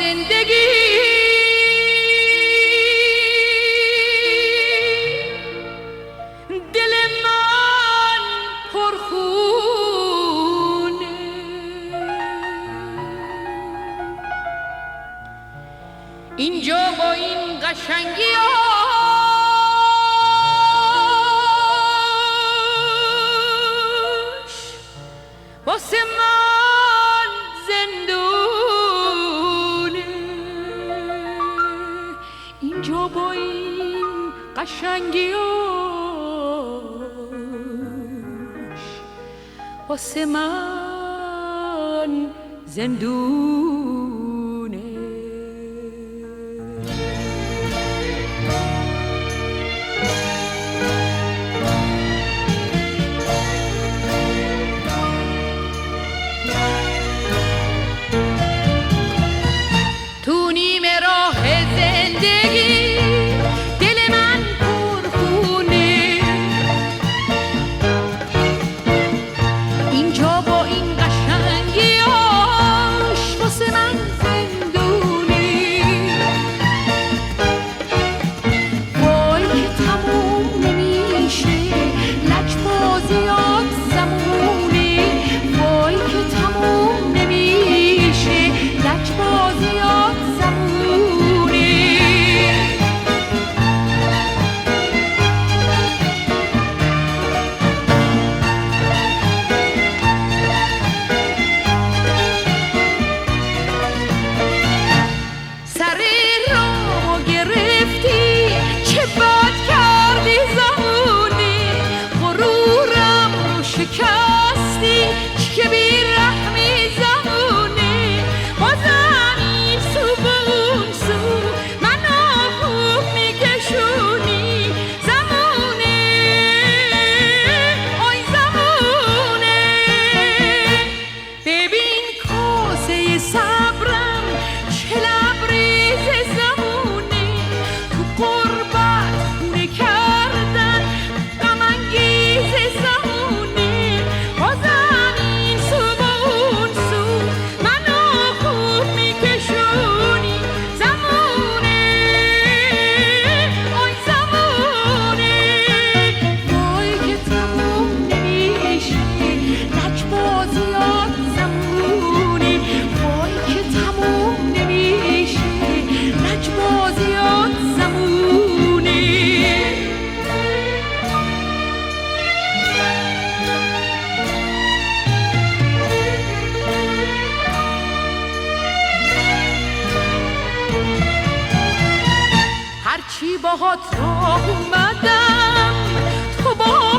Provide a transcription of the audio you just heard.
زندگی دل من پرخونه، اینجا با این قشنگی واسه من زندونه، اینجا با این قشنگیاش واسه من زندونه. تو نیمه راه زندگی دل من پرخونه، اینجا با این قشنگیاش واسه من زندونه. وای که تموم نمیشه لجبازیات زمونه، وای که تموم نمیشه لجبازیات زمونه. سر رامو گرفتی چه بد کردی زمونه، غرورم رو شکستی چه بیرحمی زمونه. بازم این سو به اون سو منو خوب میکشونی زمونه، آی زمونه. ببین کاسه صبرم چه لبریز زمونه، تو قربت خونه کردن غم انگیز زمونه. بازم این سو با اون سو منو خوب میکشونی زمونه، آی زمونه. وای که تموم نمیشه لجبازیات زمونه، وای که تموم نمیشه لجبازیات زمونه. هرچی باهات راه اومدم تو با